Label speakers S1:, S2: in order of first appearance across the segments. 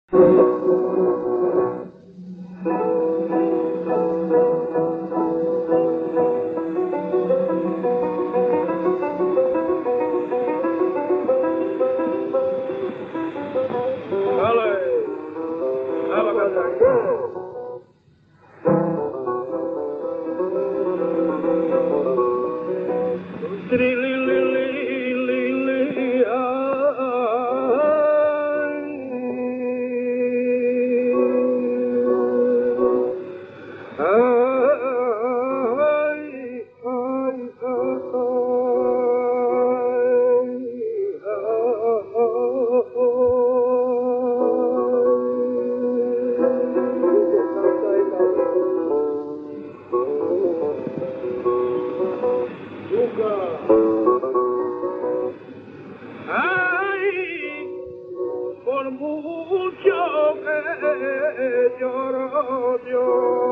S1: Por mucho que lloro, yo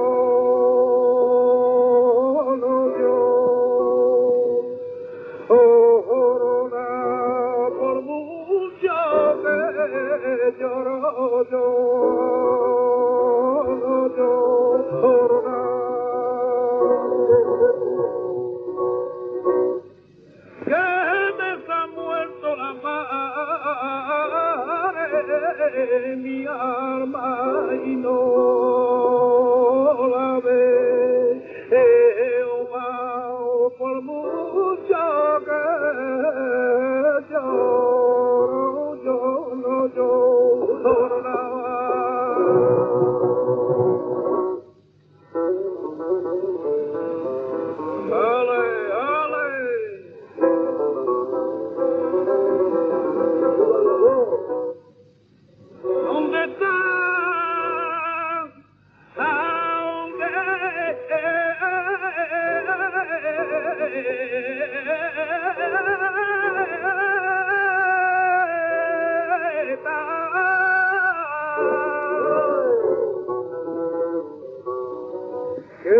S1: no lloro, por mucho que lloro, yo no lloro. Que me está muerto la madre, mi alma y no la veo más, por mucho que lloro, yo no lloro nada. Ale, ale. ¿Dónde estás? ¿Dónde estás? Que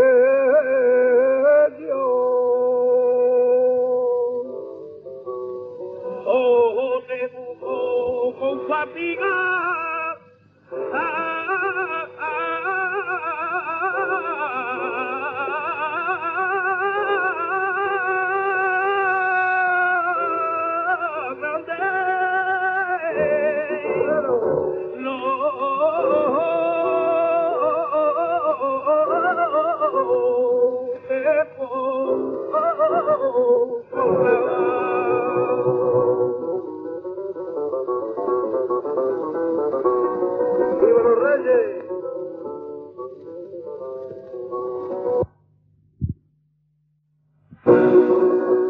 S1: te busco con fatiga. ¡Viva los Reyes!